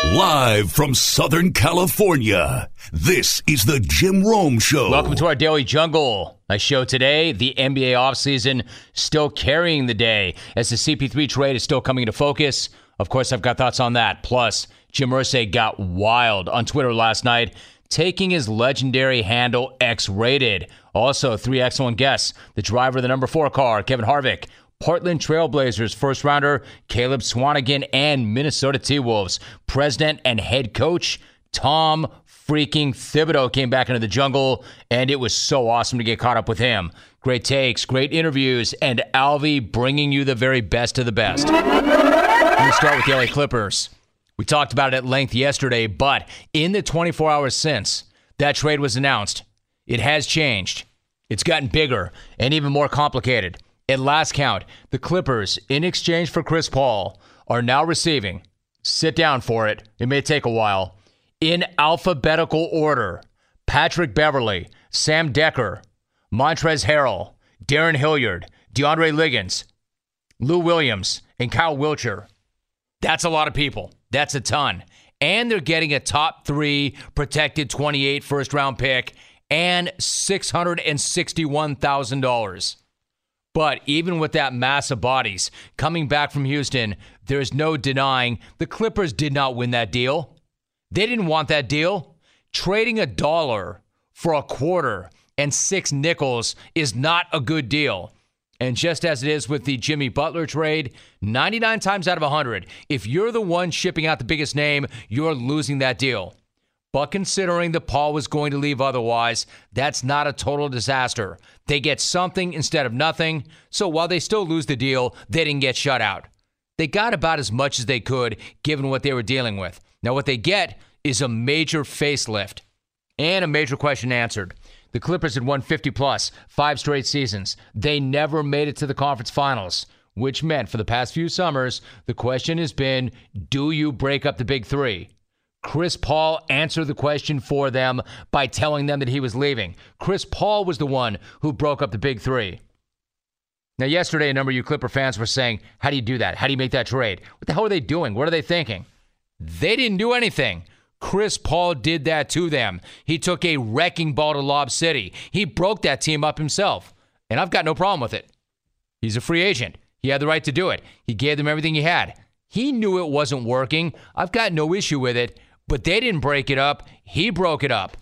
Live from Southern California, this is the Jim Rome Show. Welcome to our Daily Jungle. A show today, the NBA offseason still carrying the day as the CP3 trade is still coming into focus. Of course, I've got thoughts on that. Plus, Jim Irsay got wild on Twitter last night, taking his legendary handle X-rated. Also, 3 excellent guests. The driver of the number 4 car, Kevin Harvick. Portland Trailblazers first-rounder Caleb Swanigan, and Minnesota T-Wolves president and head coach Tom freaking Thibodeau came back into the jungle, and it was so awesome to get caught up with him. Great takes, great interviews, and Alvy bringing you the very best of the best. Let me start with the LA Clippers. We talked about it at length yesterday, but in the 24 hours since that trade was announced, it has changed. It's gotten bigger and even more complicated. At last count, the Clippers, in exchange for Chris Paul, are now receiving, sit down for it, it may take a while, in alphabetical order, Patrick Beverley, Sam Decker, Montrezl Harrell, Darren Hilliard, DeAndre Liggins, Lou Williams, and Kyle Wiltshire. That's a lot of people. That's a ton. And they're getting a top 3 protected 28 first-round pick and $661,000. But even with that mass of bodies coming back from Houston, there's no denying the Clippers did not win that deal. They didn't want that deal. Trading $1 for a quarter and 6 nickels is not a good deal. And just as it is with the Jimmy Butler trade, 99 times out of 100, if you're the one shipping out the biggest name, you're losing that deal. But considering that Paul was going to leave otherwise, that's not a total disaster. They get something instead of nothing, so while they still lose the deal, they didn't get shut out. They got about as much as they could, given what they were dealing with. Now what they get is a major facelift and a major question answered. The Clippers had won 50-plus, 5 straight seasons. They never made it to the conference finals, which meant for the past few summers, the question has been, do you break up the big 3? Chris Paul answered the question for them by telling them that he was leaving. Chris Paul was the one who broke up the big 3. Now, yesterday, a number of you Clipper fans were saying, how do you do that? How do you make that trade? What the hell are they doing? What are they thinking? They didn't do anything. Chris Paul did that to them. He took a wrecking ball to Lob City. He broke that team up himself, and I've got no problem with it. He's a free agent. He had the right to do it. He gave them everything he had. He knew it wasn't working. I've got no issue with it. But they didn't break it up. He broke it up.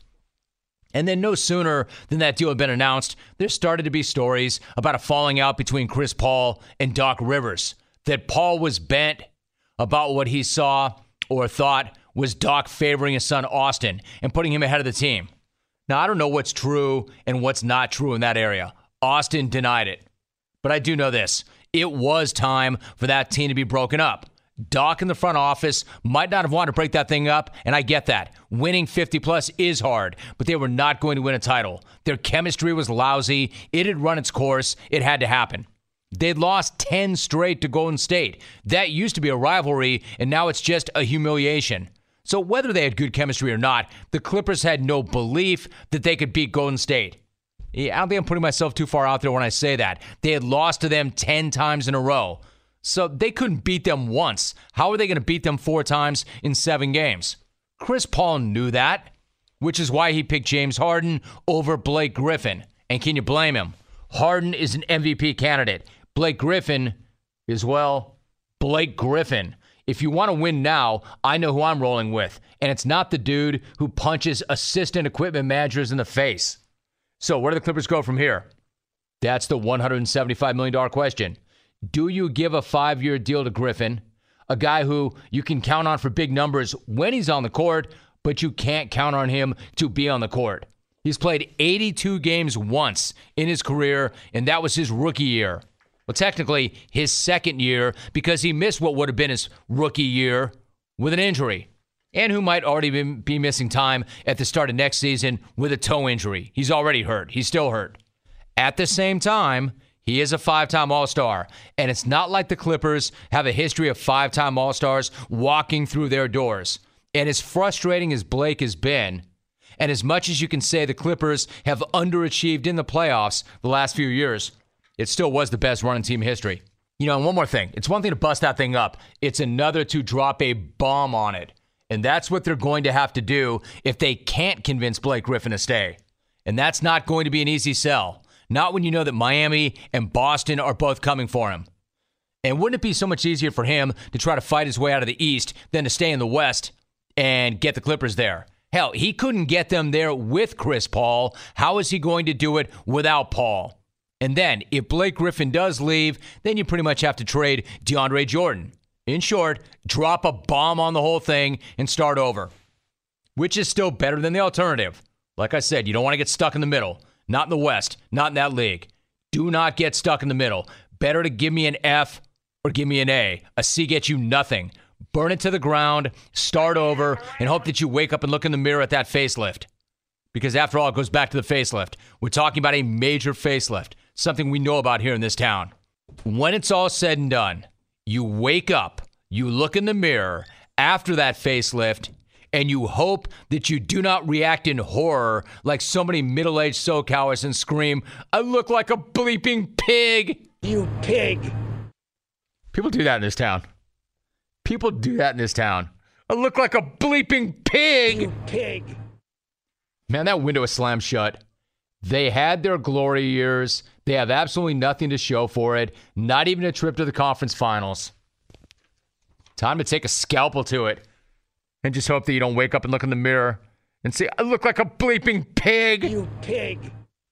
And then no sooner than that deal had been announced, there started to be stories about a falling out between Chris Paul and Doc Rivers. That Paul was bent about what he saw or thought was Doc favoring his son Austin and putting him ahead of the team. Now, I don't know what's true and what's not true in that area. Austin denied it. But I do know this. It was time for that team to be broken up. Doc in the front office might not have wanted to break that thing up, and I get that. Winning 50-plus is hard, but they were not going to win a title. Their chemistry was lousy. It had run its course. It had to happen. They'd lost 10 straight to Golden State. That used to be a rivalry, and now it's just a humiliation. So whether they had good chemistry or not, the Clippers had no belief that they could beat Golden State. I don't think I'm putting myself too far out there when I say that. They had lost to them 10 times in a row. So they couldn't beat them once. How are they going to beat them 4 times in 7 games? Chris Paul knew that, which is why he picked James Harden over Blake Griffin. And can you blame him? Harden is an MVP candidate. Blake Griffin is, well, Blake Griffin. If you want to win now, I know who I'm rolling with. And it's not the dude who punches assistant equipment managers in the face. So where do the Clippers go from here? That's the $175 million question. Do you give a 5-year deal to Griffin, a guy who you can count on for big numbers when he's on the court, but you can't count on him to be on the court? He's played 82 games once in his career, and that was his rookie year. Well, technically, his second year, because he missed what would have been his rookie year with an injury, and who might already be missing time at the start of next season with a toe injury. He's already hurt. He's still hurt. At the same time, he is a 5-time All-Star, and it's not like the Clippers have a history of 5-time All-Stars walking through their doors. And as frustrating as Blake has been, and as much as you can say the Clippers have underachieved in the playoffs the last few years, it still was the best run in team history. You know, and one more thing. It's one thing to bust that thing up. It's another to drop a bomb on it. And that's what they're going to have to do if they can't convince Blake Griffin to stay. And that's not going to be an easy sell. Not when you know that Miami and Boston are both coming for him. And wouldn't it be so much easier for him to try to fight his way out of the East than to stay in the West and get the Clippers there? Hell, he couldn't get them there with Chris Paul. How is he going to do it without Paul? And then, if Blake Griffin does leave, then you pretty much have to trade DeAndre Jordan. In short, drop a bomb on the whole thing and start over, which is still better than the alternative. Like I said, you don't want to get stuck in the middle. Not in the West, not in that league. Do not get stuck in the middle. Better to give me an F or give me an A. A C gets you nothing. Burn it to the ground, start over, and hope that you wake up and look in the mirror at that facelift. Because after all, it goes back to the facelift. We're talking about a major facelift, something we know about here in this town. When it's all said and done, you wake up, you look in the mirror after that facelift, and you hope that you do not react in horror like so many middle-aged SoCalers and scream, "I look like a bleeping pig!" You pig! People do that in this town. People do that in this town. "I look like a bleeping pig!" You pig! Man, that window is slammed shut. They had their glory years. They have absolutely nothing to show for it. Not even a trip to the conference finals. Time to take a scalpel to it. And just hope that you don't wake up and look in the mirror and say, "I look like a bleeping pig." You pig!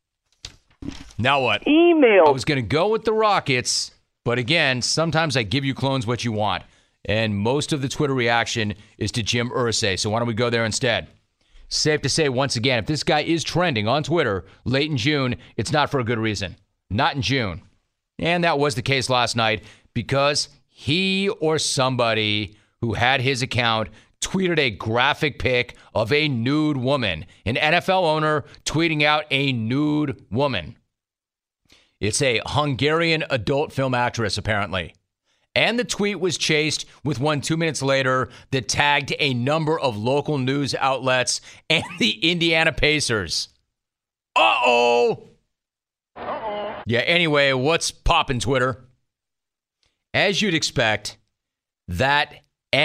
Now what? Email. I was going to go with the Rockets, but again, sometimes I give you clones what you want. And most of the Twitter reaction is to Jim Irsay. So why don't we go there instead? Safe to say, once again, if this guy is trending on Twitter late in June, it's not for a good reason. Not in June. And that was the case last night because he or somebody who had his account tweeted a graphic pic of a nude woman. An NFL owner tweeting out a nude woman. It's a Hungarian adult film actress, apparently. And the tweet was chased with one 2 minutes later that tagged a number of local news outlets and the Indiana Pacers. Uh-oh! Yeah, anyway, what's poppin' Twitter? As you'd expect, that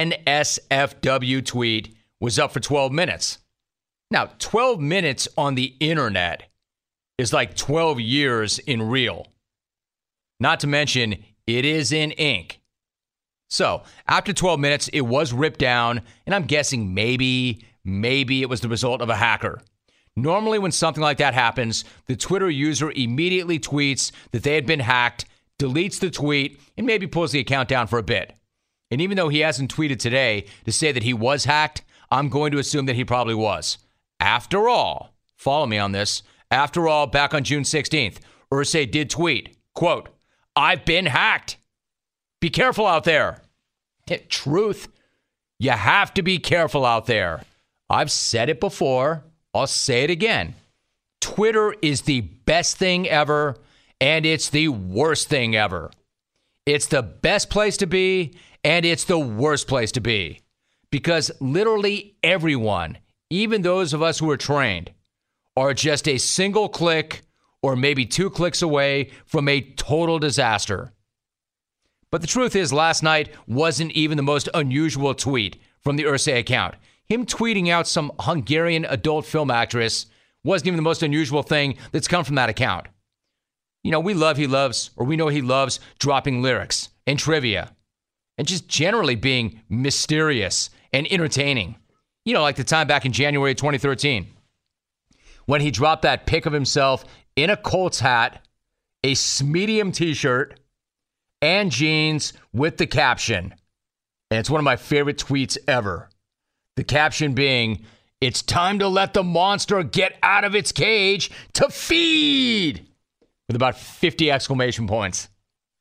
NSFW tweet was up for 12 minutes. Now, 12 minutes on the internet is like 12 years in real. Not to mention, it is in ink. So, after 12 minutes, it was ripped down, and I'm guessing maybe it was the result of a hacker. Normally, when something like that happens, the Twitter user immediately tweets that they had been hacked, deletes the tweet, and maybe pulls the account down for a bit. And even though he hasn't tweeted today to say that he was hacked, I'm going to assume that he probably was. After all, follow me on this, after all, back on June 16th, Irsay did tweet, quote, "I've been hacked. Be careful out there." Truth, you have to be careful out there. I've said it before. I'll say it again. Twitter is the best thing ever, and it's the worst thing ever. It's the best place to be, and it's the worst place to be. Because literally everyone, even those of us who are trained, are just a single click or maybe 2 clicks away from a total disaster. But the truth is, last night wasn't even the most unusual tweet from the Irsay account. Him tweeting out some Hungarian adult film actress wasn't even the most unusual thing that's come from that account. You know, we know he loves dropping lyrics and trivia and just generally being mysterious and entertaining. You know, like the time back in January 2013 when he dropped that pic of himself in a Colts hat, a medium t-shirt, and jeans with the caption. And it's one of my favorite tweets ever. The caption being, "It's time to let the monster get out of its cage to feed," with about 50 exclamation points.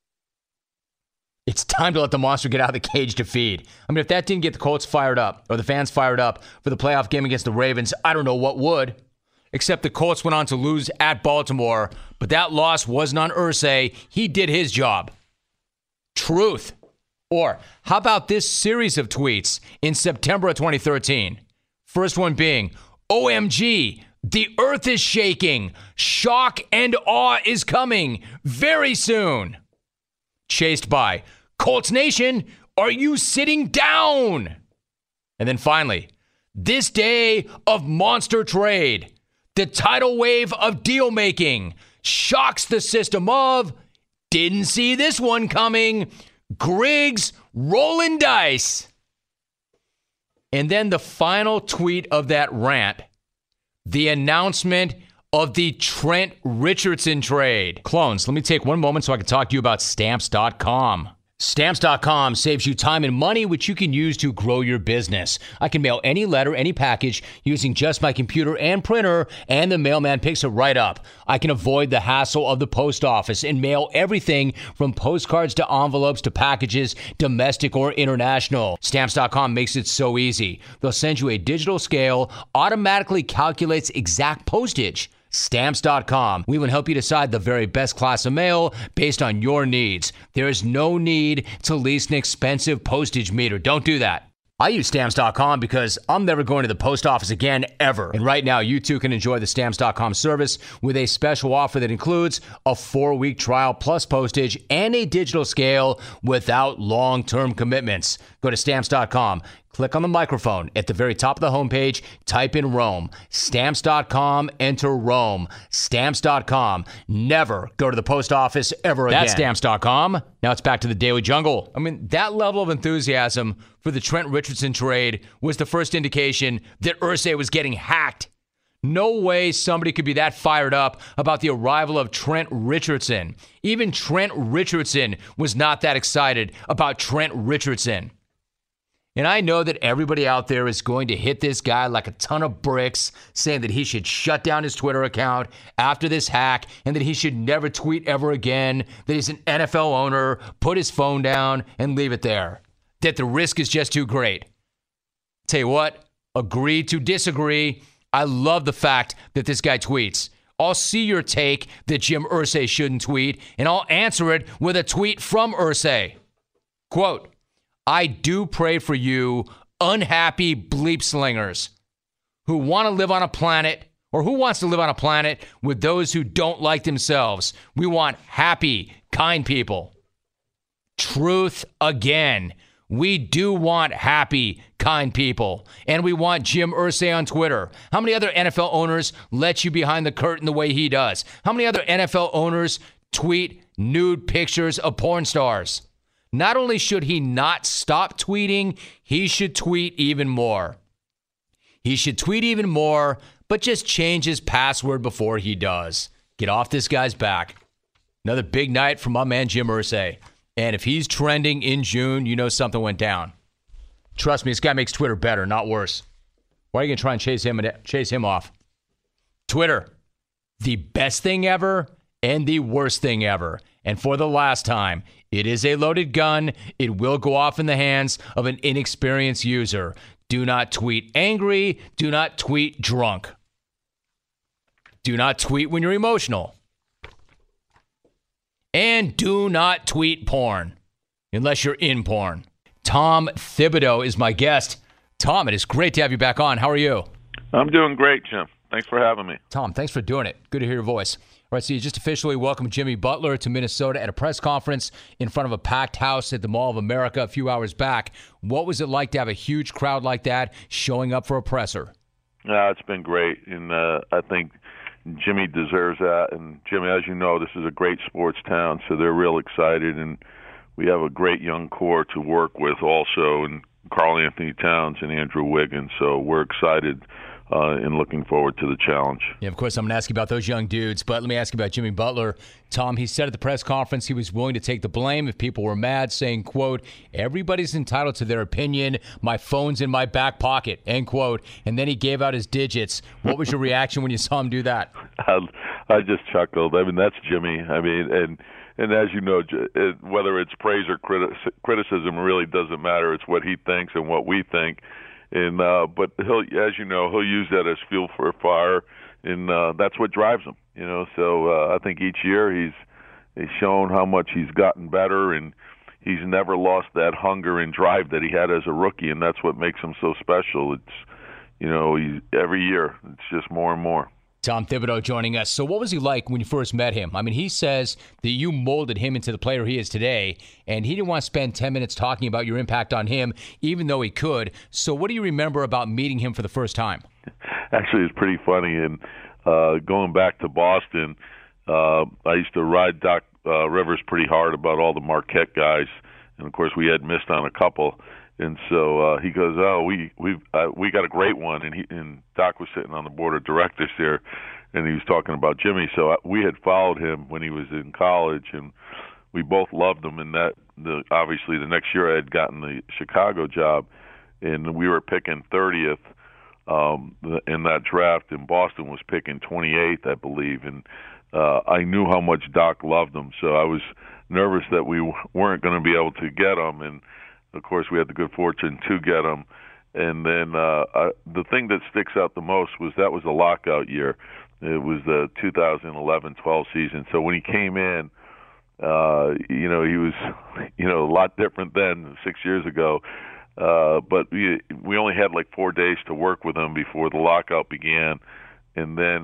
It's time to let the monster get out of the cage to feed. I mean, if that didn't get the Colts fired up, or the fans fired up for the playoff game against the Ravens, I don't know what would. Except the Colts went on to lose at Baltimore, but that loss wasn't on Irsay. He did his job. Truth. Or how about this series of tweets in September of 2013? First one being, "OMG, the earth is shaking. Shock and awe is coming very soon." Chased by, "Colts Nation, are you sitting down?" And then finally, this day of monster trade, the tidal wave of deal making shocks the system of didn't see this one coming. Griggs rolling dice. And then the final tweet of that rant, the announcement of the Trent Richardson trade. Clones, let me take one moment so I can talk to you about Stamps.com. Stamps.com saves you time and money, which you can use to grow your business. I can mail any letter, any package using just my computer and printer, and the mailman picks it right up. I can avoid the hassle of the post office and mail everything from postcards to envelopes to packages, domestic or international. Stamps.com makes it so easy. They'll send you a digital scale, automatically calculates exact postage. Stamps.com. We will help you decide the very best class of mail based on your needs. There is no need to lease an expensive postage meter. Don't do that. I use Stamps.com because I'm never going to the post office again, ever. And right now, you too can enjoy the Stamps.com service with a special offer that includes a 4-week trial plus postage and a digital scale without long-term commitments. Go to Stamps.com. Click on the microphone at the very top of the homepage. Type in Rome. Stamps.com. Enter Rome. Stamps.com. Never go to the post office ever again. That's Stamps.com. Now it's back to the Daily Jungle. I mean, that level of enthusiasm for the Trent Richardson trade was the first indication that Irsay was getting hacked. No way somebody could be that fired up about the arrival of Trent Richardson. Even Trent Richardson was not that excited about Trent Richardson. And I know that everybody out there is going to hit this guy like a ton of bricks, saying that he should shut down his Twitter account after this hack and that he should never tweet ever again, that he's an NFL owner, put his phone down and leave it there, that the risk is just too great. Tell you what, agree to disagree. I love the fact that this guy tweets. I'll see your take that Jim Irsay shouldn't tweet, and I'll answer it with a tweet from Irsay. Quote, I do pray for you, unhappy bleep slingers who want to live on a planet or who wants to live on a planet with those who don't like themselves. We want happy, kind people. Truth again. We do want happy, kind people. And we want Jim Irsay on Twitter. How many other NFL owners let you behind the curtain the way he does? How many other NFL owners tweet nude pictures of porn stars? Not only should he not stop tweeting, he should tweet even more. He should tweet even more, but just change his password before he does. Get off this guy's back. Another big night for my man Jim Irsay. And if he's trending in June, you know something went down. Trust me, this guy makes Twitter better, not worse. Why are you going to try and chase him off? Twitter, the best thing ever and the worst thing ever. And for the last time, it is a loaded gun. It will go off in the hands of an inexperienced user. Do not tweet angry. Do not tweet drunk. Do not tweet when you're emotional. And do not tweet porn unless you're in porn. Tom Thibodeau is my guest. Tom, it is great to have you back on. How are you? I'm doing great, Jim. Thanks for having me. Tom, thanks for doing it. Good to hear your voice. All right, so you just officially welcomed Jimmy Butler to Minnesota at a press conference in front of a packed house at the Mall of America a few hours back. What was it like to have a huge crowd like that showing up for a presser? It's been great, and I think Jimmy deserves that. And Jimmy, as you know, this is a great sports town, so they're real excited, and we have a great young core to work with also, and Karl Anthony Towns and Andrew Wiggins, so we're excited and looking forward to the challenge. Yeah, of course, I'm going to ask you about those young dudes, but let me ask you about Jimmy Butler. Tom, he said at the press conference he was willing to take the blame if people were mad, saying, quote, everybody's entitled to their opinion. My phone's in my back pocket, end quote. And then he gave out his digits. What was your reaction when you saw him do that? I just chuckled. I mean, that's Jimmy. I mean, and as you know, whether it's praise or criticism really doesn't matter. It's what he thinks and what we think. And but he'll, as you know, he'll use that as fuel for a fire, and that's what drives him. You know, so I think each year he's shown how much he's gotten better, and he's never lost that hunger and drive that he had as a rookie, and that's what makes him so special. It's, you know, every year it's just more and more. Tom Thibodeau joining us. So what was he like when you first met him? I mean, he says that you molded him into the player he is today, and he didn't want to spend 10 minutes talking about your impact on him, even though he could. So what do you remember about meeting him for the first time? Actually, it's pretty funny. And going back to Boston, I used to ride Doc Rivers pretty hard about all the Marquette guys, and of course we had missed on a couple. And so he goes, "Oh, we got a great one." And Doc was sitting on the board of directors there, and he was talking about Jimmy. So we had followed him when he was in college, and we both loved him. And obviously the next year I had gotten the Chicago job, and we were picking 30th in that draft, and Boston was picking 28th, I believe. And I knew how much Doc loved him, so I was nervous that we weren't going to be able to get him. And of course, we had the good fortune to get him. And then the thing that sticks out the most was that was a lockout year. It was the 2011-12 season. So when he came in, he was, a lot different then 6 years ago. But we only had like 4 days to work with him before the lockout began. And then,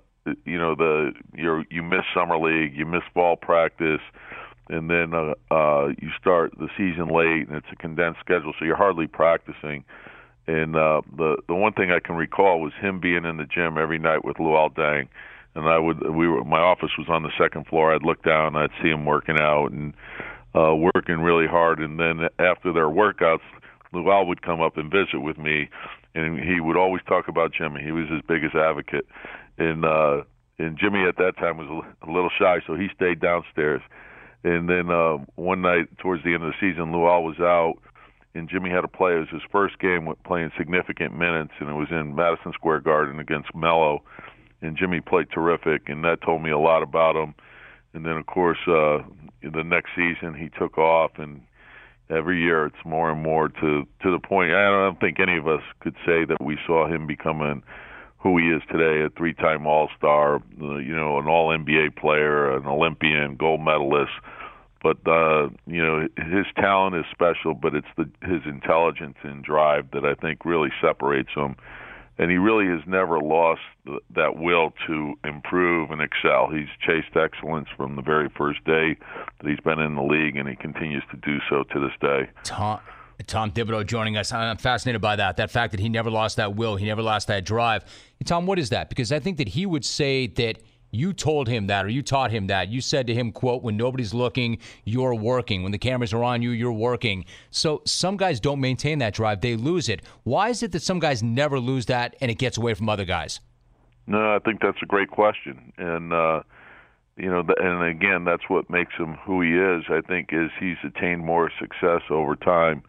you miss summer league, you miss fall practice, and then you start the season late, and it's a condensed schedule, so you're hardly practicing. And the one thing I can recall was him being in the gym every night with Luol Deng, and my office was on the second floor. I'd look down, I'd see him working out and working really hard. And then after their workouts, Luol would come up and visit with me, and he would always talk about Jimmy. He was his biggest advocate, and Jimmy at that time was a little shy, so he stayed downstairs. And then one night towards the end of the season, Luol was out, and Jimmy had to play. It was his first game playing significant minutes, and it was in Madison Square Garden against Melo. And Jimmy played terrific, and that told me a lot about him. And then, of course, the next season he took off, and every year it's more and more to the point. I don't think any of us could say that we saw him becoming who he is today, a three-time All-Star, an All-NBA player, an Olympian, gold medalist. But, his talent is special, but it's his intelligence and drive that I think really separates him. And he really has never lost that will to improve and excel. He's chased excellence from the very first day that he's been in the league, and he continues to do so to this day. Tom Thibodeau joining us. I'm fascinated by that fact that he never lost that will, he never lost that drive. And Tom, what is that? Because I think that he would say that you told him that, or you taught him that. You said to him, quote, "When nobody's looking, you're working. When the cameras are on you, you're working." So some guys don't maintain that drive. They lose it. Why is it that some guys never lose that and it gets away from other guys? No, I think that's a great question. And, and again, that's what makes him who he is, I think, is he's attained more success over time.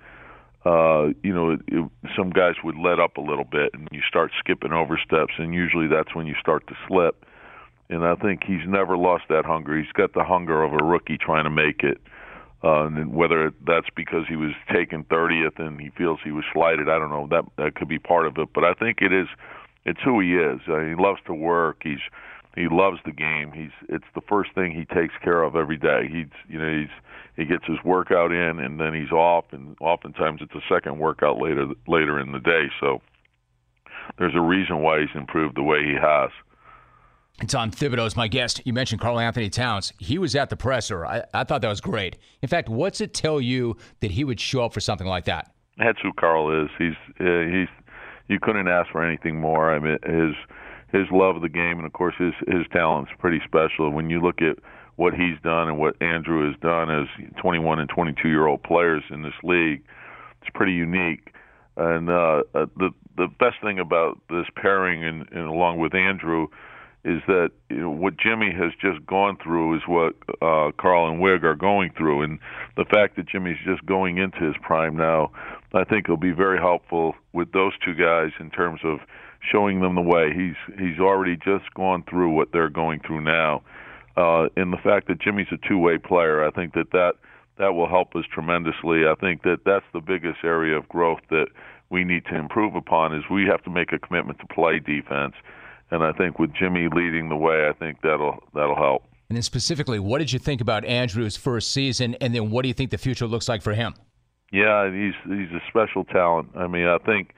Some guys would let up a little bit, and you start skipping over steps, and usually that's when you start to slip. And I think he's never lost that hunger. He's got the hunger of a rookie trying to make it. And whether that's because he was taken 30th and he feels he was slighted, I don't know. That could be part of it. But I think it's who he is. He loves to work. He loves the game. It's the first thing he takes care of every day. He gets his workout in, and then he's off, and oftentimes it's a second workout later in the day. So there's a reason why he's improved the way he has. Tom Thibodeau is my guest. You mentioned Karl Anthony Towns. He was at the presser. I thought that was great. In fact, what's it tell you that he would show up for something like that? That's who Karl is. You couldn't ask for anything more. I mean, his love of the game, and of course his talent's pretty special. When you look at what he's done and what Andrew has done as 21 and 22-year-old players in this league, it's pretty unique. And the best thing about this pairing and along with Andrew is that what Jimmy has just gone through is what Karl and Wig are going through. And the fact that Jimmy's just going into his prime now, I think will be very helpful with those two guys in terms of showing them the way. He's already just gone through what they're going through now. And the fact that Jimmy's a two-way player, I think that will help us tremendously. I think that's the biggest area of growth that we need to improve upon is we have to make a commitment to play defense. And I think with Jimmy leading the way, I think that'll help. And then specifically, what did you think about Andrew's first season, and then what do you think the future looks like for him? Yeah, he's a special talent. I mean, I think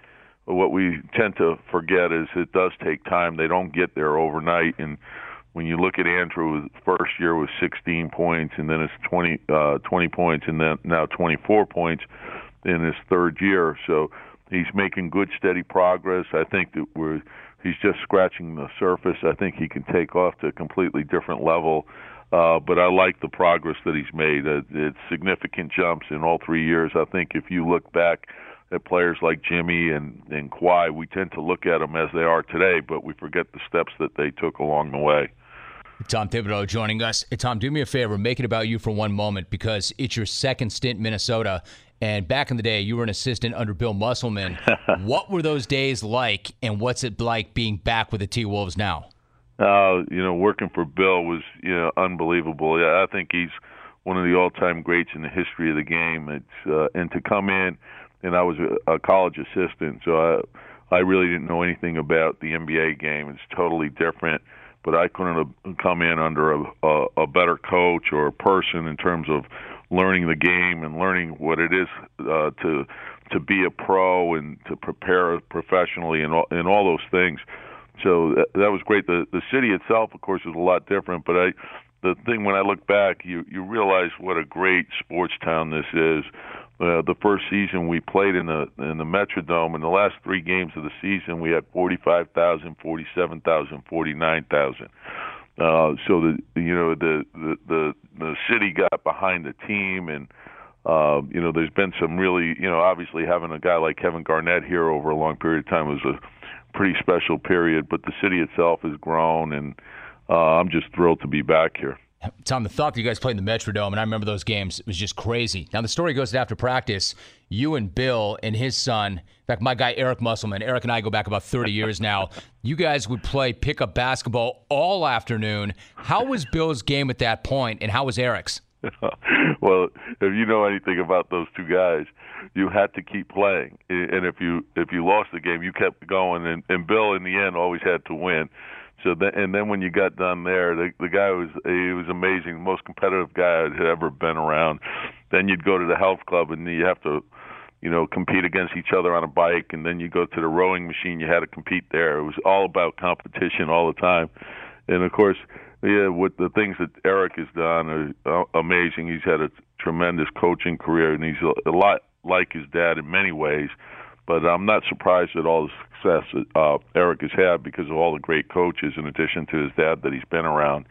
what we tend to forget is it does take time. They don't get there overnight. And when you look at Andrew, first year was 16 points, and then it's 20 points, and then now 24 points in his third year. So he's making good, steady progress. I think that he's just scratching the surface. I think he can take off to a completely different level. But I like the progress that he's made. It's significant jumps in all 3 years. I think if you look back at players like Jimmy and Kawhi, we tend to look at them as they are today, but we forget the steps that they took along the way. Tom Thibodeau joining us. Hey, Tom, do me a favor. Make it about you for one moment, because it's your second stint in Minnesota. And back in the day, you were an assistant under Bill Musselman. What were those days like, and what's it like being back with the T-Wolves now? Working for Bill was, unbelievable. I think he's one of the all-time greats in the history of the game. And to come in, and I was a college assistant, so I really didn't know anything about the NBA game. It's totally different. But I couldn't have come in under a better coach or a person in terms of learning the game and learning what it is to be a pro and to prepare professionally and all those things. So that was great. The city itself, of course, was a lot different. But the thing when I look back, you realize what a great sports town this is. The first season we played in the Metrodome, in the last 3 games of the season, we had 45,000, 47,000, 49,000. So the city got behind the team, and there's been some really, obviously having a guy like Kevin Garnett here over a long period of time was a pretty special period. But the city itself has grown, and I'm just thrilled to be back here. Tom, the thought that you guys played in the Metrodome, and I remember those games, it was just crazy. Now, the story goes that after practice, you and Bill and his son, in fact, my guy Eric Musselman, Eric and I go back about 30 years now, you guys would play pickup basketball all afternoon. How was Bill's game at that point, and how was Eric's? Well, if you know anything about those two guys, you had to keep playing. And if you lost the game, you kept going. And Bill, in the end, always had to win. So then when you got done there, the guy was amazing, the most competitive guy I'd ever been around. Then you'd go to the health club and you have to, compete against each other on a bike, and then you go to the rowing machine, you had to compete there. It was all about competition all the time. And of course, with the things that Eric has done are amazing. He's had a tremendous coaching career, and he's a lot like his dad in many ways. But I'm not surprised at all the success that Eric has had because of all the great coaches, in addition to his dad that he's been around.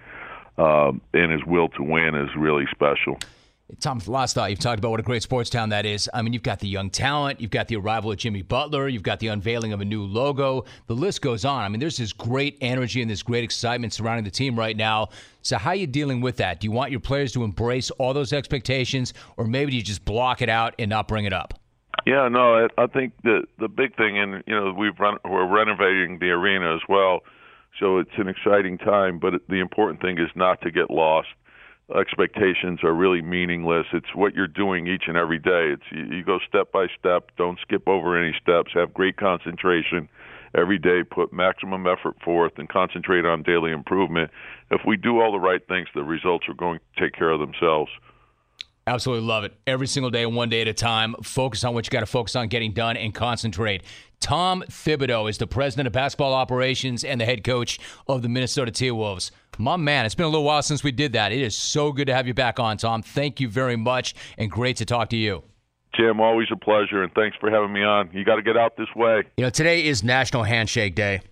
And his will to win is really special. Tom, last thought. You've talked about what a great sports town that is. I mean, you've got the young talent. You've got the arrival of Jimmy Butler. You've got the unveiling of a new logo. The list goes on. I mean, there's this great energy and this great excitement surrounding the team right now. So how are you dealing with that? Do you want your players to embrace all those expectations, or maybe do you just block it out and not bring it up? Yeah, no, I think the big thing, and we're renovating the arena as well, so it's an exciting time. But the important thing is not to get lost. Expectations are really meaningless. It's what you're doing each and every day. It's you go step by step. Don't skip over any steps. Have great concentration every day. Put maximum effort forth and concentrate on daily improvement. If we do all the right things, the results are going to take care of themselves. Absolutely love it. Every single day, one day at a time. Focus on what you got to focus on getting done and concentrate. Tom Thibodeau is the president of basketball operations and the head coach of the Minnesota T-Wolves. My man, it's been a little while since we did that. It is so good to have you back on, Tom. Thank you very much, and great to talk to you. Jim, always a pleasure, and thanks for having me on. You got to get out this way. Today is National Handshake Day,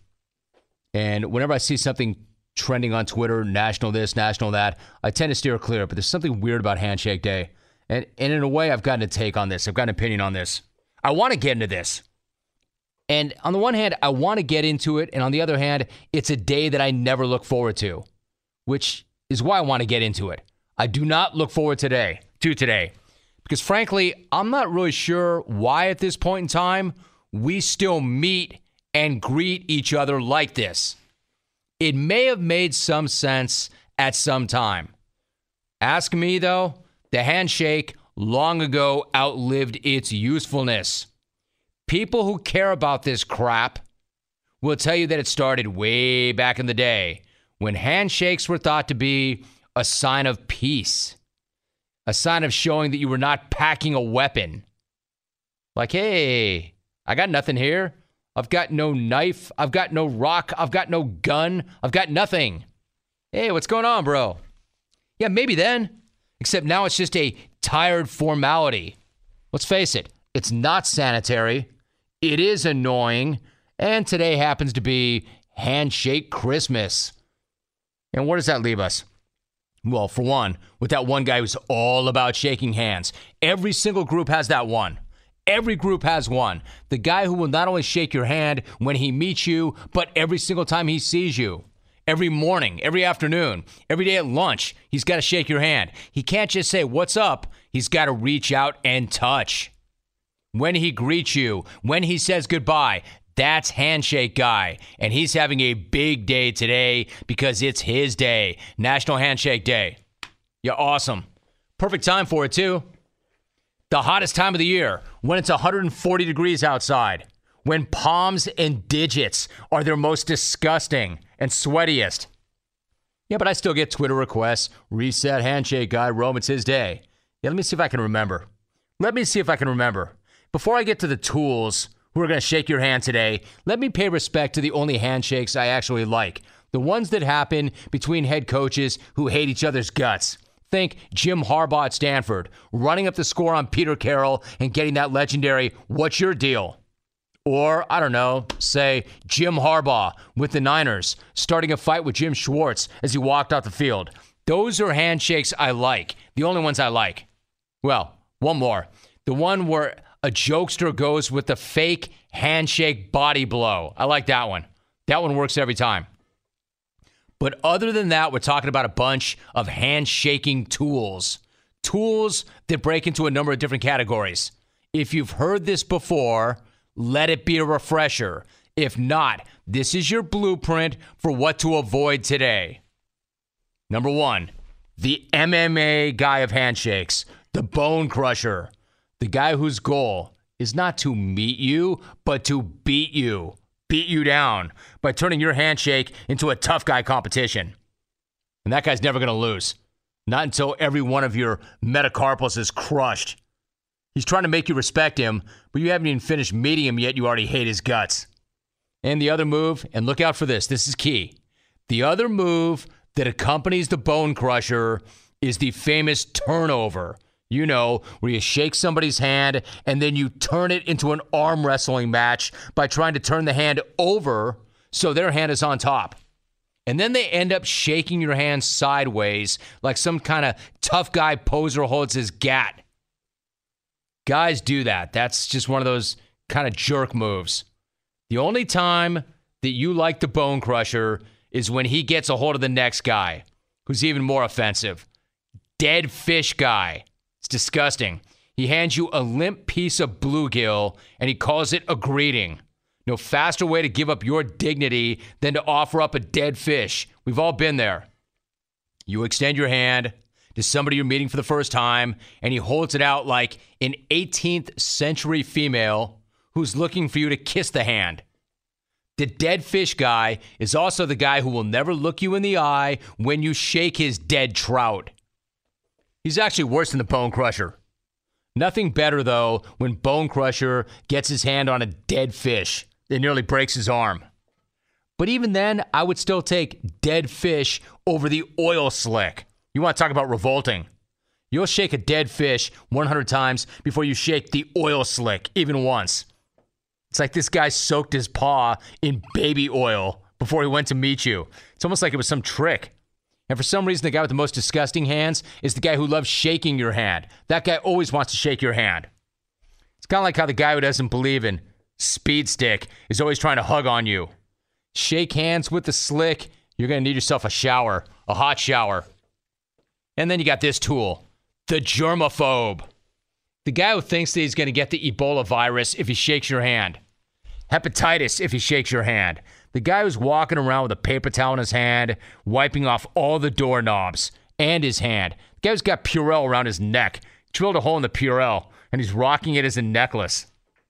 and whenever I see something trending on Twitter, national this, national that, I tend to steer clear, but there's something weird about Handshake Day. And in a way, I've gotten a take on this. I've got an opinion on this. I want to get into this. And on the one hand, I want to get into it. And on the other hand, it's a day that I never look forward to, which is why I want to get into it. I do not look forward to today. Because frankly, I'm not really sure why at this point in time we still meet and greet each other like this. It may have made some sense at some time. Ask me, though, the handshake long ago outlived its usefulness. People who care about this crap will tell you that it started way back in the day when handshakes were thought to be a sign of peace, a sign of showing that you were not packing a weapon. Like, hey, I got nothing here. I've got no knife. I've got no rock. I've got no gun. I've got nothing. Hey, what's going on, bro? Yeah, maybe then. Except now it's just a tired formality. Let's face it, it's not sanitary. It is annoying. And today happens to be Handshake Christmas. And where does that leave us? Well, for one, with that one guy who's all about shaking hands. Every single group has that one. Every group has one. The guy who will not only shake your hand when he meets you, but every single time he sees you. Every morning, every afternoon, every day at lunch, he's got to shake your hand. He can't just say, "What's up?" He's got to reach out and touch. When he greets you, when he says goodbye, that's Handshake Guy. And he's having a big day today because it's his day, National Handshake Day. You're awesome. Perfect time for it, too. The hottest time of the year, when it's 140 degrees outside, when palms and digits are their most disgusting and sweatiest. Yeah, but I still get Twitter requests. Reset Handshake Guy, Rome, it's his day. Yeah, let me see if I can remember. Before I get to the tools who are going to shake your hand today, let me pay respect to the only handshakes I actually like. The ones that happen between head coaches who hate each other's guts. Think Jim Harbaugh at Stanford, running up the score on Peter Carroll and getting that legendary, "What's your deal?" Or, I don't know, say Jim Harbaugh with the Niners, starting a fight with Jim Schwartz as he walked off the field. Those are handshakes I like, the only ones I like. Well, one more. The one where a jokester goes with the fake handshake body blow. I like that one. That one works every time. But other than that, we're talking about a bunch of handshaking tools. Tools that break into a number of different categories. If you've heard this before, let it be a refresher. If not, this is your blueprint for what to avoid today. Number one, the MMA guy of handshakes, the bone crusher. The guy whose goal is not to meet you, but to beat you down by turning your handshake into a tough guy competition. And that guy's never going to lose. Not until every one of your metacarpals is crushed. He's trying to make you respect him, but you haven't even finished meeting him yet. You already hate his guts. And the other move, and look out for this, this is key. The other move that accompanies the bone crusher is the famous turnover. You know, where you shake somebody's hand and then you turn it into an arm wrestling match by trying to turn the hand over so their hand is on top. And then they end up shaking your hand sideways like some kind of tough guy poser holds his gat. Guys do that. That's just one of those kind of jerk moves. The only time that you like the bone crusher is when he gets a hold of the next guy, who's even more offensive. Dead fish guy. It's disgusting. He hands you a limp piece of bluegill, and he calls it a greeting. No faster way to give up your dignity than to offer up a dead fish. We've all been there. You extend your hand to somebody you're meeting for the first time, and he holds it out like an 18th century female who's looking for you to kiss the hand. The dead fish guy is also the guy who will never look you in the eye when you shake his dead trout. He's actually worse than the bone crusher. Nothing better, though, when bone crusher gets his hand on a dead fish. It nearly breaks his arm. But even then, I would still take dead fish over the oil slick. You want to talk about revolting. You'll shake a dead fish 100 times before you shake the oil slick, even once. It's like this guy soaked his paw in baby oil before he went to meet you. It's almost like it was some trick. And for some reason, the guy with the most disgusting hands is the guy who loves shaking your hand. That guy always wants to shake your hand. It's kind of like how the guy who doesn't believe in speed stick is always trying to hug on you. Shake hands with the slick, you're going to need yourself a shower, a hot shower. And then you got this tool, the germaphobe. The guy who thinks that he's going to get the Ebola virus if he shakes your hand. Hepatitis if he shakes your hand. The guy who's walking around with a paper towel in his hand, wiping off all the doorknobs and his hand. The guy who's got Purell around his neck, drilled a hole in the Purell, and he's rocking it as a necklace.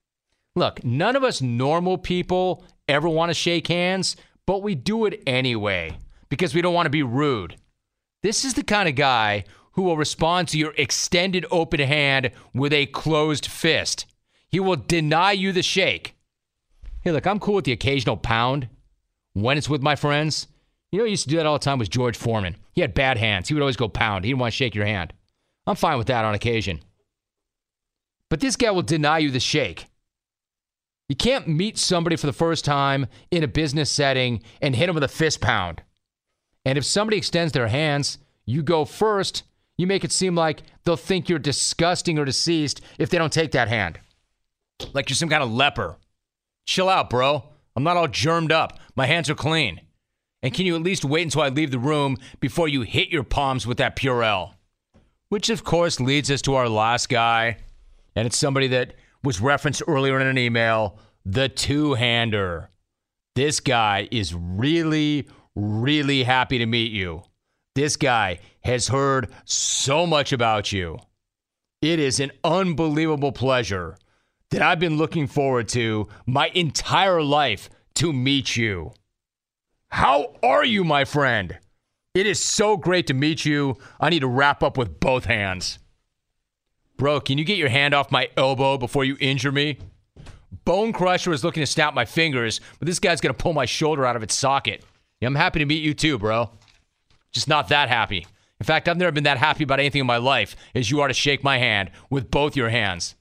Look, none of us normal people ever want to shake hands, but we do it anyway because we don't want to be rude. This is the kind of guy who will respond to your extended open hand with a closed fist. He will deny you the shake. Hey, look, I'm cool with the occasional pound when it's with my friends. You know, I used to do that all the time with George Foreman. He had bad hands. He would always go pound. He didn't want to shake your hand. I'm fine with that on occasion. But this guy will deny you the shake. You can't meet somebody for the first time in a business setting and hit them with a fist pound. And if somebody extends their hands, you go first. You make it seem like they'll think you're disgusting or deceased if they don't take that hand. Like you're some kind of leper. Chill out, bro. I'm not all germed up. My hands are clean. And can you at least wait until I leave the room before you hit your palms with that Purell? Which, of course, leads us to our last guy. And it's somebody that was referenced earlier in an email, the two-hander. This guy is really, really happy to meet you. This guy has heard so much about you. It is an unbelievable pleasure that I've been looking forward to my entire life to meet you. How are you, my friend? It is so great to meet you. I need to wrap up with both hands. Bro, can you get your hand off my elbow before you injure me? Bone Crusher is looking to snap my fingers, but this guy's going to pull my shoulder out of its socket. Yeah, I'm happy to meet you too, bro. Just not that happy. In fact, I've never been that happy about anything in my life as you are to shake my hand with both your hands.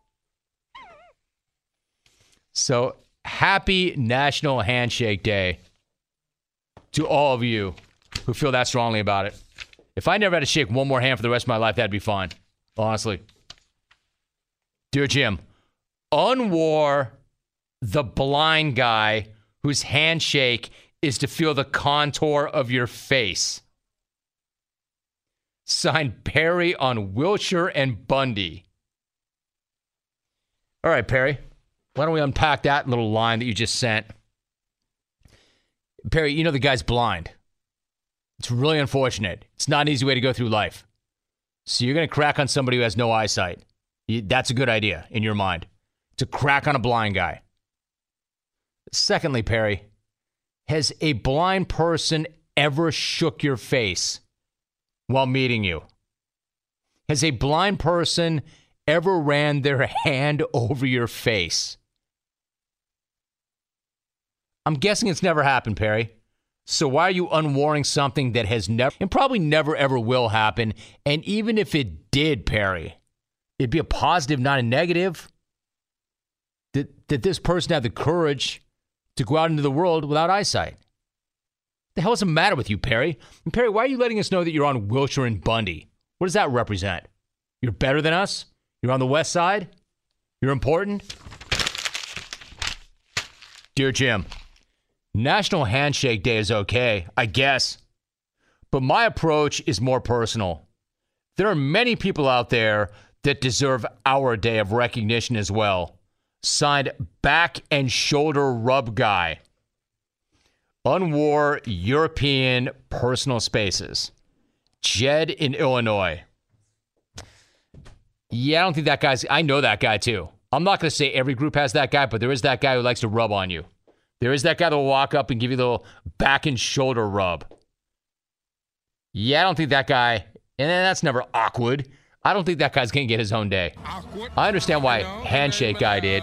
So, happy National Handshake Day to all of you who feel that strongly about it. If I never had to shake one more hand for the rest of my life, that'd be fine. Honestly. Dear Jim, unwar the blind guy whose handshake is to feel the contour of your face. Signed, Perry on Wilshire and Bundy. All right, Perry. Why don't we unpack that little line that you just sent? Perry, you know the guy's blind. It's really unfortunate. It's not an easy way to go through life. So you're going to crack on somebody who has no eyesight. That's a good idea in your mind. To crack on a blind guy. Secondly, Perry, has a blind person ever shook your face while meeting you? Has a blind person ever ran their hand over your face? I'm guessing it's never happened, Perry. So why are you unwarring something that has never, and probably never ever will happen? And even if it did, Perry, it'd be a positive, not a negative. That this person had the courage to go out into the world without eyesight. The hell is the matter with you, Perry? And Perry, why are you letting us know that you're on Wilshire and Bundy? What does that represent? You're better than us? You're on the west side? You're important? Dear Jim, National Handshake Day is okay, I guess. But my approach is more personal. There are many people out there that deserve our day of recognition as well. Signed, Back and Shoulder Rub Guy. Unwar European Personal Spaces. Jed in Illinois. Yeah, I don't think that guy's... I know that guy too. I'm not going to say every group has that guy, but there is that guy who likes to rub on you. There is that guy that will walk up and give you the little back and shoulder rub. Yeah, I don't think that guy... And that's never awkward. I don't think that guy's going to get his own day. Awkward. I understand why Handshake Guy did. A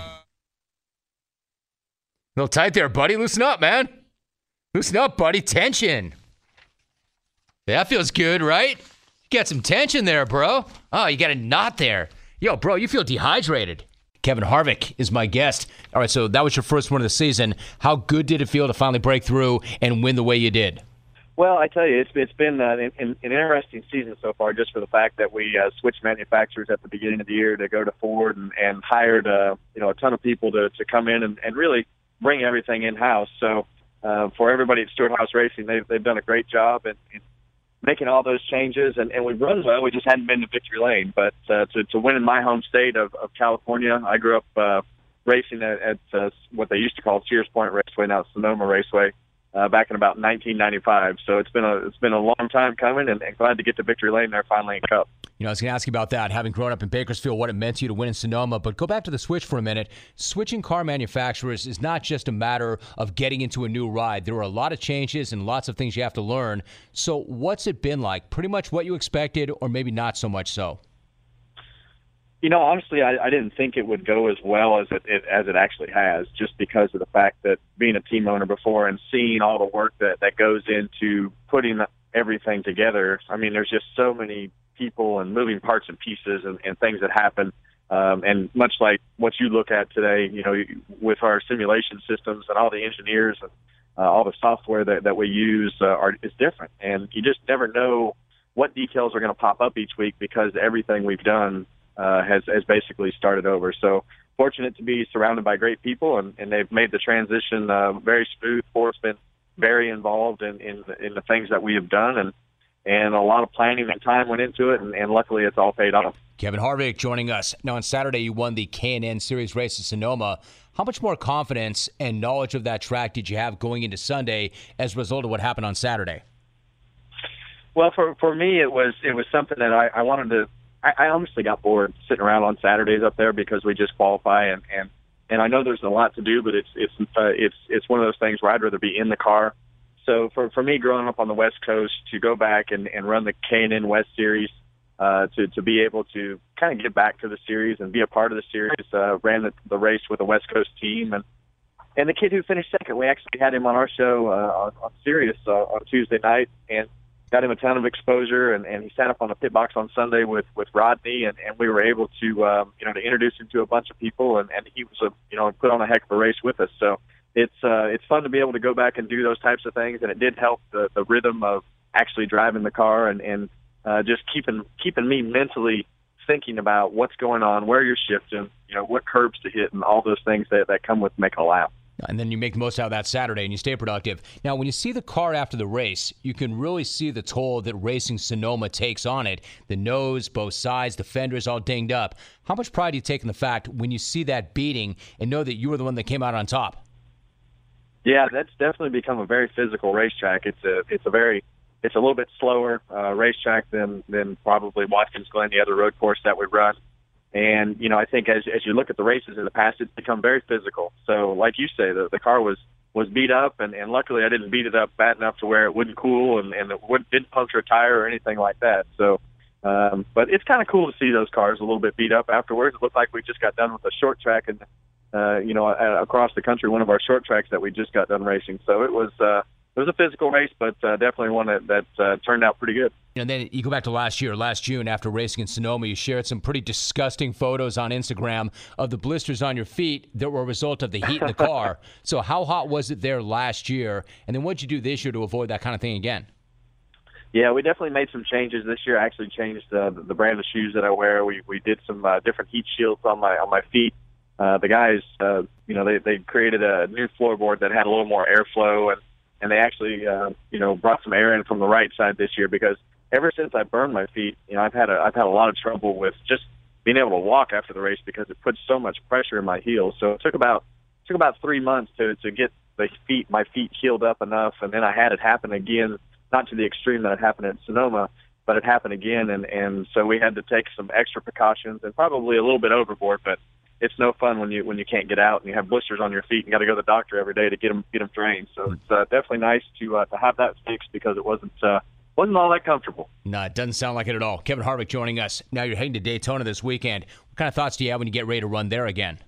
little tight there, buddy. Loosen up, man. Loosen up, buddy. Tension. Yeah, that feels good, right? You got some tension there, bro. Oh, you got a knot there. Yo, bro, you feel dehydrated. Kevin Harvick is my guest. All right, so that was your first one of the season. How good did it feel to finally break through and win the way you did? Well, I tell you, it's been an interesting season so far, just for the fact that we switched manufacturers at the beginning of the year to go to Ford and hired a ton of people to come in and really bring everything in house. So for everybody at Stewart Haas Racing, they've done a great job in making all those changes, and we've run well. We just hadn't been to victory lane, but to win in my home state of California, I grew up racing at what they used to call Sears Point Raceway, now it's Sonoma Raceway. Back in about 1995. So it's been a long time coming, and glad to get to victory lane there finally in Cup. You know, I was going to ask you about that, having grown up in Bakersfield, what it meant to you to win in Sonoma. But go back to the switch for a minute. Switching car manufacturers is not just a matter of getting into a new ride. There are a lot of changes and lots of things you have to learn. So what's it been like? Pretty much what you expected, or maybe not so much so? Honestly, I didn't think it would go as well as it actually has, just because of the fact that being a team owner before and seeing all the work that goes into putting everything together. I mean, there's just so many people and moving parts and pieces and things that happen. And much like what you look at today, with our simulation systems and all the engineers and all the software that we use is different. And you just never know what details are going to pop up each week because everything we've done has basically started over. So fortunate to be surrounded by great people, and they've made the transition very smooth. Ford's been very involved in the things that we have done, and a lot of planning and time went into it, and luckily it's all paid off. Kevin Harvick joining us. Now, on Saturday, you won the K&N Series race at Sonoma. How much more confidence and knowledge of that track did you have going into Sunday as a result of what happened on Saturday? Well, for me, it was something that I wanted to. I honestly got bored sitting around on Saturdays up there because we just qualify, and I know there's a lot to do, but it's one of those things where I'd rather be in the car. So for me, growing up on the West Coast, to go back and run the K&N West Series, to be able to kind of get back to the series and be a part of the series, ran the race with a West Coast team, and the kid who finished second, we actually had him on our show on Sirius on Tuesday night, and got him a ton of exposure, and he sat up on the pit box on Sunday with Rodney, and we were able to to introduce him to a bunch of people, and he was put on a heck of a race with us. So it's fun to be able to go back and do those types of things, and it did help the rhythm of actually driving the car and just keeping me mentally thinking about what's going on, where you're shifting, what curbs to hit, and all those things that come with making a lap. And then you make the most out of that Saturday and you stay productive. Now, when you see the car after the race, you can really see the toll that racing Sonoma takes on it. The nose, both sides, the fenders all dinged up. How much pride do you take in the fact when you see that beating and know that you were the one that came out on top? Yeah, that's definitely become a very physical racetrack. It's a little bit slower racetrack than probably Watkins Glen, the other road course that we run. And, I think as you look at the races in the past, it's become very physical. So like you say, the car was beat up, and luckily I didn't beat it up bad enough to where it wouldn't cool and it didn't puncture a tire or anything like that. So, but it's kind of cool to see those cars a little bit beat up afterwards. It looked like we just got done with a short track and, across the country, one of our short tracks that we just got done racing. So it was a physical race, but definitely one that turned out pretty good. And then you go back to last June, after racing in Sonoma, you shared some pretty disgusting photos on Instagram of the blisters on your feet that were a result of the heat in the car. So how hot was it there last year? And then what did you do this year to avoid that kind of thing again? Yeah, we definitely made some changes this year. I actually changed the brand of shoes that I wear. We did some different heat shields on my feet. The guys, they created a new floorboard that had a little more airflow, and they actually, brought some air in from the right side this year, because ever since I burned my feet, I've had a lot of trouble with just being able to walk after the race because it puts so much pressure in my heels. So it took about 3 months to get my feet healed up enough, and then I had it happen again, not to the extreme that it happened at Sonoma, but it happened again, and so we had to take some extra precautions and probably a little bit overboard, but it's no fun when you can't get out and you have blisters on your feet and got to go to the doctor every day to get them drained. So it's definitely nice to have that fixed, because it wasn't all that comfortable. No, it doesn't sound like it at all. Kevin Harvick joining us. Now you're heading to Daytona this weekend. What kind of thoughts do you have when you get ready to run there again?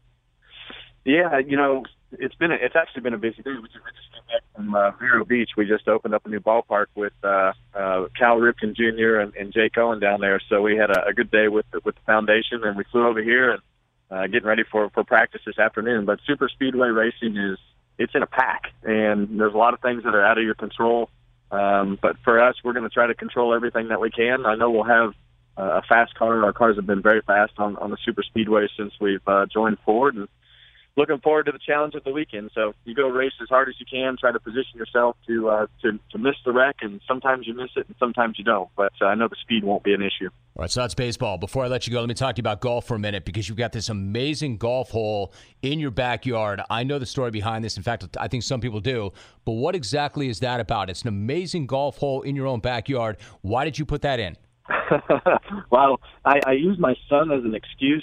Yeah, it's actually been a busy day. We just came back from Vero Beach. We just opened up a new ballpark with Cal Ripken Jr. and Jake Owen down there. So we had a good day with the foundation, and we flew over here and getting ready for practice this afternoon. But super speedway racing it's in a pack, and there's a lot of things that are out of your control. But for us, we're going to try to control everything that we can. I know we'll have a fast car. Our cars have been very fast on the super speedway since we've joined Ford, and looking forward to the challenge of the weekend. So you go race as hard as you can, try to position yourself to miss the wreck, and sometimes you miss it and sometimes you don't. But I know the speed won't be an issue. All right, so that's baseball. Before I let you go, let me talk to you about golf for a minute, because you've got this amazing golf hole in your backyard. I know the story behind this. In fact, I think some people do. But what exactly is that about? It's an amazing golf hole in your own backyard. Why did you put that in? Well, I used my son as an excuse.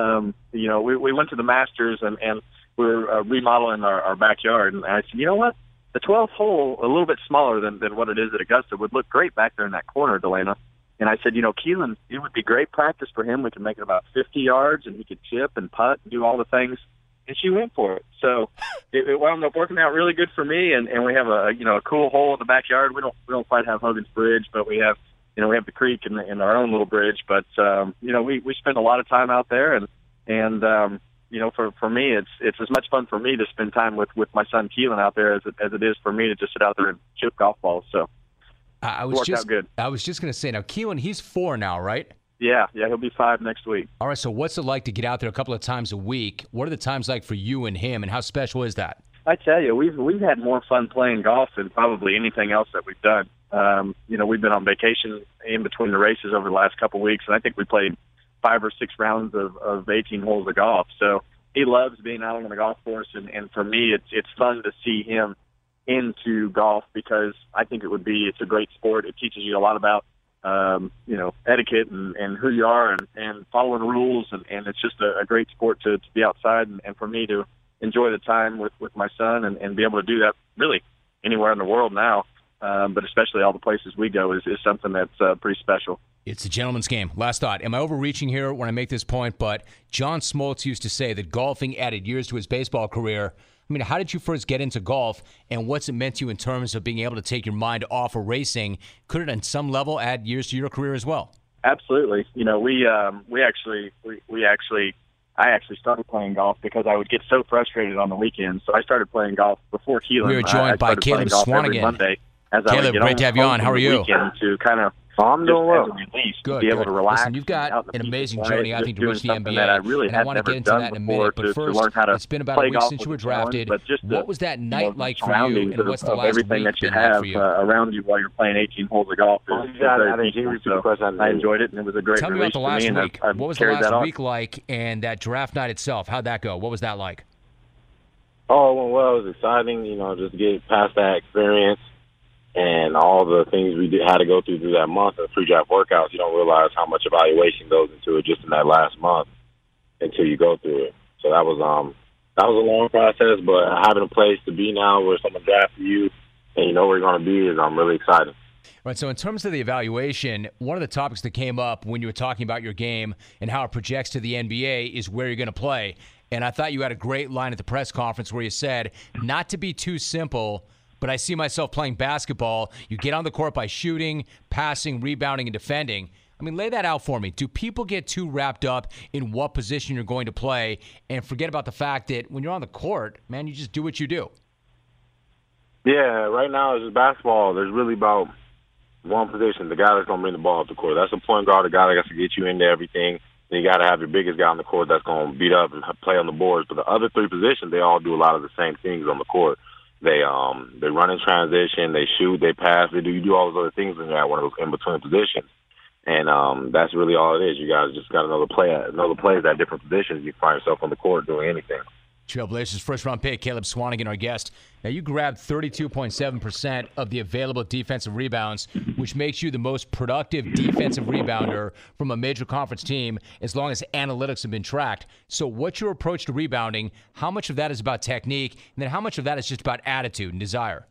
We went to the Masters and we were remodeling our backyard, and I said, you know what? The 12th hole, a little bit smaller than what it is at Augusta, would look great back there in that corner, Delana. And I said, Keelan, it would be great practice for him. We could make it about 50 yards, and he could chip and putt and do all the things. And she went for it. So it wound up working out really good for me. And we have a cool hole in the backyard. We don't quite have Hogan's Bridge, but we have the creek and our own little bridge. But we spend a lot of time out there, and for me, it's as much fun for me to spend time with my son Keelan out there as it is for me to just sit out there and chip golf balls. So it worked out good. I was just going to say, now Keelan, he's 4 now, right? Yeah, he'll be 5 next week. All right, so what's it like to get out there a couple of times a week? What are the times like for you and him, and how special is that? I tell you, we've had more fun playing golf than probably anything else that we've done. We've been on vacation in between the races over the last couple of weeks, and I think we played 5 or 6 rounds of 18 holes of golf. So he loves being out on the golf course, and for me, it's fun to see him into golf because I think it's a great sport. It teaches you a lot about etiquette and who you are and following the rules. And it's just a great sport to be outside and for me to enjoy the time with my son and be able to do that really anywhere in the world now. But especially all the places we go is something that's pretty special. It's a gentleman's game. Last thought. Am I overreaching here when I make this point? But John Smoltz used to say that golfing added years to his baseball career. I mean, how did you first get into golf, and what's it meant to you in terms of being able to take your mind off of racing? Could it, on some level, add years to your career as well? Absolutely. I actually started playing golf because I would get so frustrated on the weekends. So I started playing golf before Keelan. We are joined by Caleb Swanigan. Monday as Caleb, great to have you on. How are you? To kind of I'm doing well. Good. Be able to relax. Listen, you've got an amazing journey, I think, to reach the NBA. That I really and I want to get into that in a minute. But first, it's been about a week since you were drafted. What was that night like for you, and what's the last everything week that you been have like for you? Around you while you're playing 18 holes of golf? I enjoyed it, and it was a great Tell me about the last week. What was the last week like, and that draft night itself? How'd that go? What was that like? Oh, well, it was exciting, just to get past that experience. And all the things we had to go through that month of pre-draft workouts, you don't realize how much evaluation goes into it just in that last month until you go through it. So that was a long process, but having a place to be now where someone drafted you and you know where you're going to be is really exciting. Right, so in terms of the evaluation, one of the topics that came up when you were talking about your game and how it projects to the NBA is where you're going to play. And I thought you had a great line at the press conference where you said, not to be too simple, but I see myself playing basketball. You get on the court by shooting, passing, rebounding, and defending. I mean, lay that out for me. Do people get too wrapped up in what position you're going to play and forget about the fact that when you're on the court, man, you just do what you do? Yeah, right now it's just basketball. There's really about one position, the guy that's going to bring the ball up the court. That's the point guard, the guy that got to get you into everything. Then you got to have your biggest guy on the court that's going to beat up and play on the boards. But the other 3 positions, they all do a lot of the same things on the court. They run in transition, they shoot, they pass, you do all those other things in that one of those in between positions, and that's really all it is. You guys just got another plays at different positions. You find yourself on the court doing anything. Trailblazers first-round pick Caleb Swanigan, our guest. Now, you grabbed 32.7% of the available defensive rebounds, which makes you the most productive defensive rebounder from a major conference team as long as analytics have been tracked. So what's your approach to rebounding? How much of that is about technique? And then how much of that is just about attitude and desire?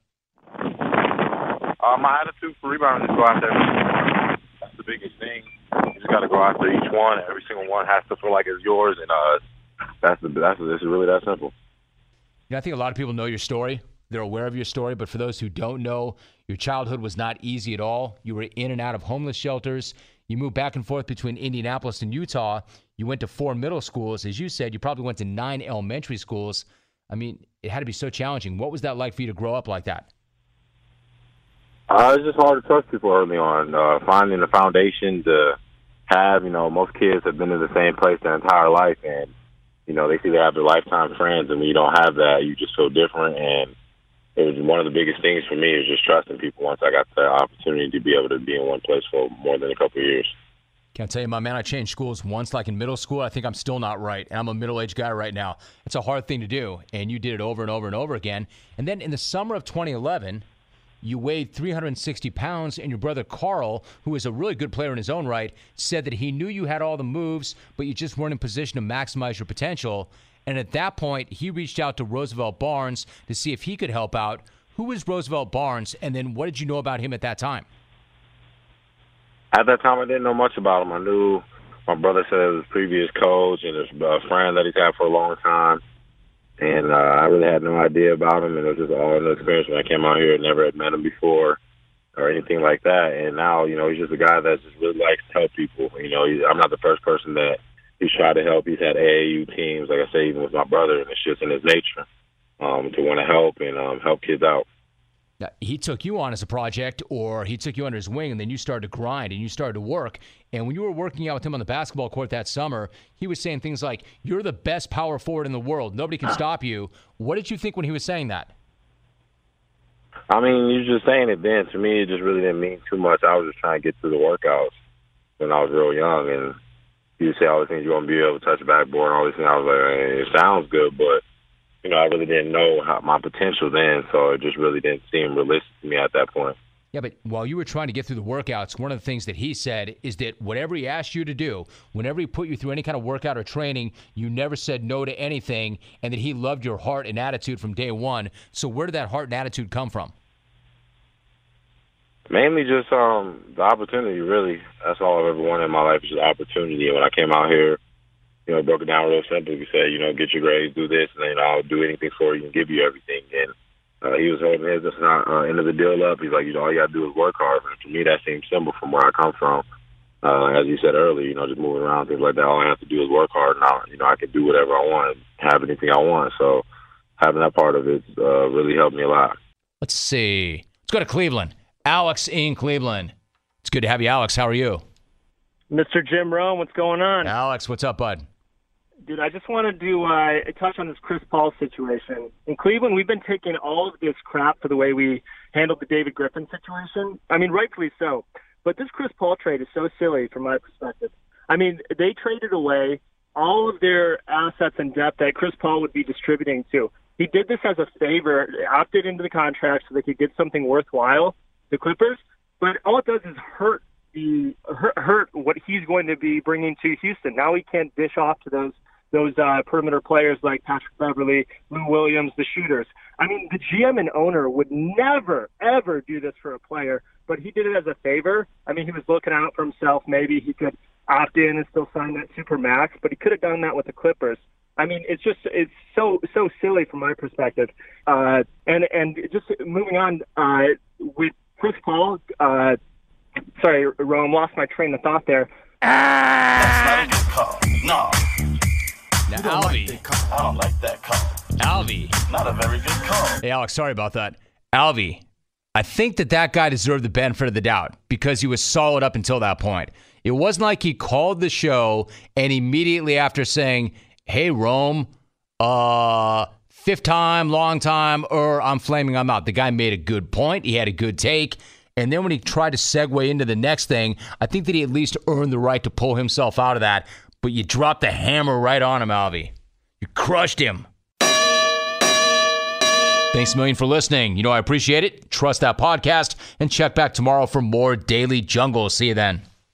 My attitude for rebounding is go out there. That's the biggest thing. You just got to go after each one. Every single one has to feel like it's yours, and it's really that simple. I think a lot of people know your story. They're aware of your story. But for those who don't know, your childhood was not easy at all. You were in and out of homeless shelters. You moved back and forth between Indianapolis and Utah. You went to 4 middle schools. As you said, you probably went to 9 elementary schools. I mean, it had to be so challenging. What was that like for you to grow up like that? It's just hard to trust people early on. Finding a foundation to have, most kids have been in the same place their entire life, and they see they have their lifetime friends, and when you don't have that, you just feel different. And it was one of the biggest things for me is just trusting people once I got the opportunity to be able to be in one place for more than a couple of years. Can't tell you, my man, I changed schools once, like in middle school. I think I'm still not right, and I'm a middle-aged guy right now. It's a hard thing to do, and you did it over and over and over again. And then in the summer of 2011, you weighed 360 pounds, and your brother Carl, who is a really good player in his own right, said that he knew you had all the moves, but you just weren't in position to maximize your potential. And at that point, he reached out to Roosevelt Barnes to see if he could help out. Who is Roosevelt Barnes, and then what did you know about him at that time? At that time, I didn't know much about him. I knew my brother said it was his previous coach and his friend that he's had for a long time. And I really had no idea about him, and it was just all a new experience when I came out here. I never had met him before or anything like that. And now, he's just a guy that just really likes to help people. I'm not the first person that he's tried to help. He's had AAU teams, like I say, even with my brother, and it's just in his nature to want to help and help kids out. Now, he took you on as a project, or he took you under his wing, and then you started to grind and you started to work. And when you were working out with him on the basketball court that summer, he was saying things like, "You're the best power forward in the world. Nobody can stop you." What did you think when he was saying that? I mean, you just saying it then. To me, it just really didn't mean too much. I was just trying to get through the workouts when I was real young, and you say all the things you're going to be able to touch the backboard and all these things. I was like, hey, it sounds good, but I really didn't know my potential then, so it just really didn't seem realistic to me at that point. Yeah, but while you were trying to get through the workouts, one of the things that he said is that whatever he asked you to do, whenever he put you through any kind of workout or training, you never said no to anything, and that he loved your heart and attitude from day one. So where did that heart and attitude come from? Mainly just the opportunity, really. That's all I've ever wanted in my life, is just opportunity. And when I came out here, broke it down real simple. He said, get your grades, do this, and then I'll do anything for you and give you everything. And he was holding his end of the deal up. He's like, all you got to do is work hard. And to me, that seems simple from where I come from. As you said earlier, just moving around, things like that. All I have to do is work hard, and I can do whatever I want and have anything I want. So having that part of it really helped me a lot. Let's see. Let's go to Cleveland. Alex in Cleveland. It's good to have you, Alex. How are you? Mr. Jim Rome, what's going on? Alex, what's up, bud? Dude, I just wanted to touch on this Chris Paul situation. In Cleveland, we've been taking all of this crap for the way we handled the David Griffin situation. I mean, rightfully so. But this Chris Paul trade is so silly from my perspective. I mean, they traded away all of their assets and depth that Chris Paul would be distributing to. He did this as a favor, opted into the contract so they could get something worthwhile, the Clippers. But all it does is hurt what he's going to be bringing to Houston. Now he can't dish off to those perimeter players like Patrick Beverley, Lou Williams, the shooters. I mean, the GM and owner would never, ever do this for a player, but he did it as a favor. I mean, he was looking out for himself. Maybe he could opt in and still sign that super max, but he could have done that with the Clippers. I mean, it's so silly from my perspective. And just moving on with Chris Paul. Sorry, Rome, lost my train of thought there. That's not a good call. No. Now, Alvy. I don't like that call. Alvy. Not a very good call. Hey, Alex, sorry about that. Alvy, I think that guy deserved the benefit of the doubt because he was solid up until that point. It wasn't like he called the show and immediately after saying, "Hey, Rome, fifth time, long time, or I'm flaming, I'm out." The guy made a good point. He had a good take. And then when he tried to segue into the next thing, I think that he at least earned the right to pull himself out of that. But you dropped the hammer right on him, Alvy. You crushed him. Thanks a million for listening. I appreciate it. Trust that podcast. And check back tomorrow for more Daily Jungle. See you then.